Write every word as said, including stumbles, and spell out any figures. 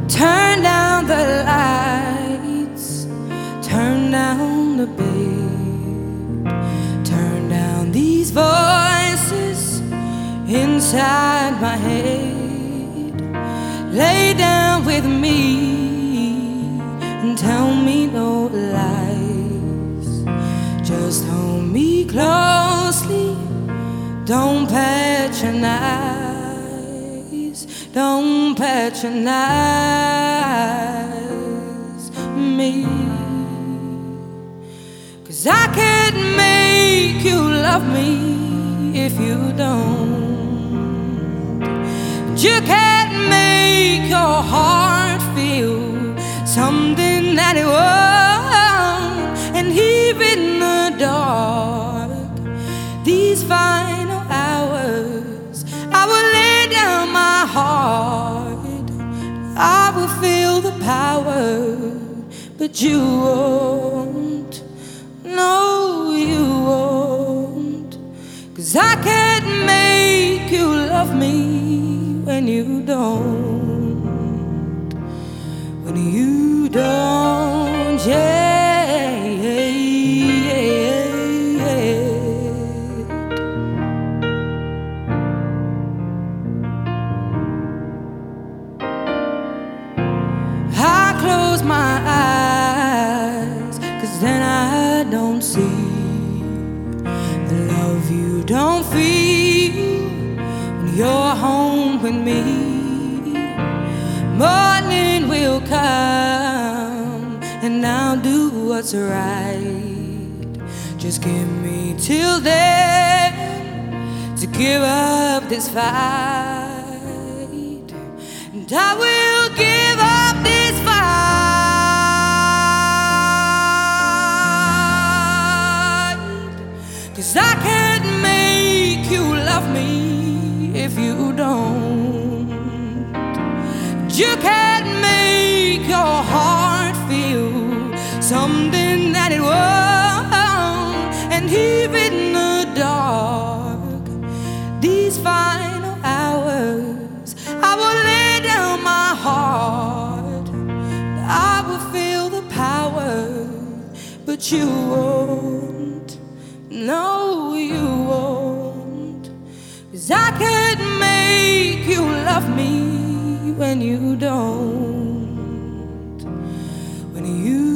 Turn down the lights, turn down the bed, turn down these voices inside my head. Lay down with me and tell me no lies. Just hold me closely, don't patronize, don't patronize me. 'Cause I can't make you love me if you don't. You can't make your heart feel something that it won't. And here in the dark, these final hours, I will lay down my heart. I will feel the power, but you won't. No, you won't. 'Cause I can't make you love me when you don't. When you don't, yeah. Close my eyes, 'cause then I don't see the love you don't feel when you're home with me. Morning will come and I'll do what's right. Just give me till then to give up this fight, and I will give up this fight. 'Cause I can't make you love me if you don't. You can't make your heart feel something that it won't. And even in the dark, these final hours, I will lay down my heart. I will feel the power, but you won't. No, you won't. 'Cause I can't make you love me when you don't. When you